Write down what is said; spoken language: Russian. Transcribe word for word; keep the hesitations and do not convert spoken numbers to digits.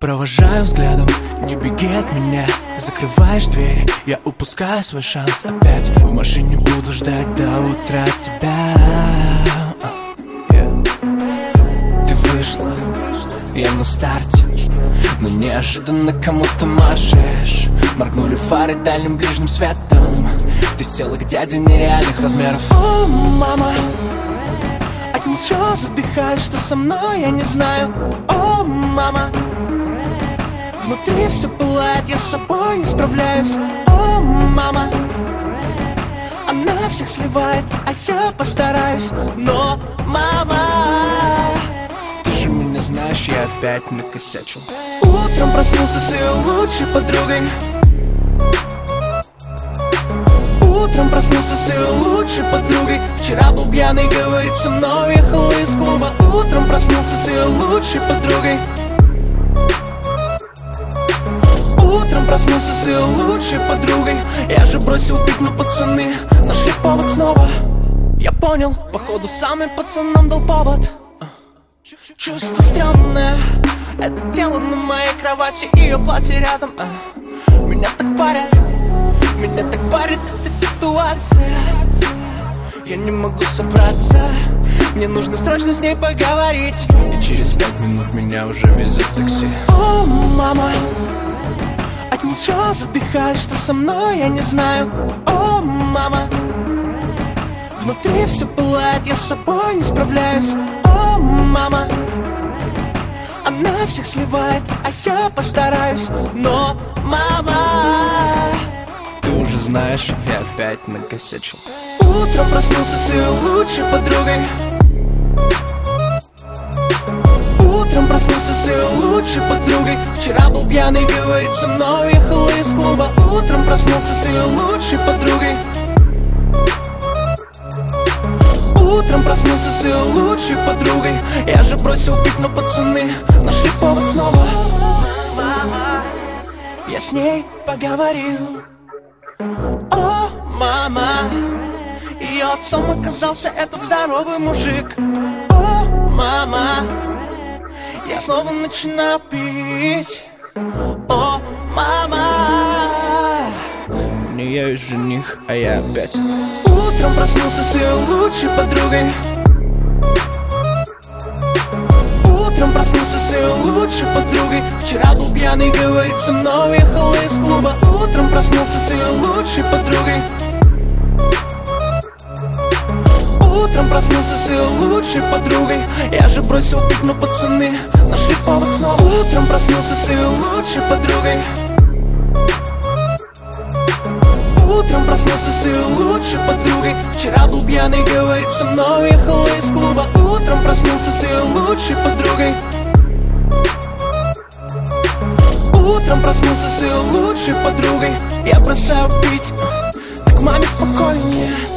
Провожаю взглядом, не беги от меня. Закрываешь дверь, я упускаю свой шанс. Опять в машине буду ждать до утра тебя. yeah. Ты вышла, я на старте, но неожиданно кому-то машешь. Моргнули фары дальним ближним светом. Ты села к дяде нереальных размеров. О, мама, от нее задыхаюсь, что со мной, я не знаю. О, мама, внутри все пылает, я с собой не справляюсь. О, мама, она всех сливает, а я постараюсь. Но, мама, ты же меня знаешь, я опять накосячил. Утром проснулся с ее лучшей подругой. Утром проснулся с ее лучшей подругой. Вчера был пьяный, говорит, со мной ехал из клуба. Утром проснулся с ее лучшей подругой. Утром проснулся с ее лучшей подругой. Я же бросил пить, но пацаны нашли повод снова. Я понял, походу сам и пацанам дал повод. Чувство стрёмное, это тело на моей кровати, ее платье рядом. Меня так парят, меня так парит эта ситуация. Я не могу собраться, мне нужно срочно с ней поговорить. И через пять минут меня уже везет такси. О, мама, от нее задыхаюсь, что со мной, я не знаю. О, мама, внутри все пылает, я с собой не справляюсь. О, мама, она всех сливает, а я постараюсь. Но, мама, ты уже знаешь, я опять накосячил. Утром проснулся с ее лучшей подругой. Утром проснулся с ее лучшей подругой. Вчера был пьяный, говорит, со мной ехал из клуба. Утром проснулся с ее лучшей подругой. Утром проснулся с ее лучшей подругой. Я же бросил пить, но пацаны нашли повод снова. Я с ней поговорил. О, мама, ее отцом оказался этот здоровый мужик. О, мама, я снова начинаю пить. О, мама, у нее есть жених, а я опять. Утром проснулся с ее лучшей подругой. Утром проснулся с ее лучшей подругой. Вчера был пьяный, говорит, со мной ехал из клуба. Утром проснулся с ее лучшей подругой. Утром проснулся с ее лучшей подругой. Я же бросил пить, но пацаны нашли повод снова. Утром проснулся с ее лучшей подругой. Утром проснулся с ее лучшей подругой. Вчера был пьяный, говорит, со мной ехал из клуба. Утром проснулся с ее лучшей подругой. Утром проснулся с ее лучшей подругой. Я бросаю пить, так маме спокойнее.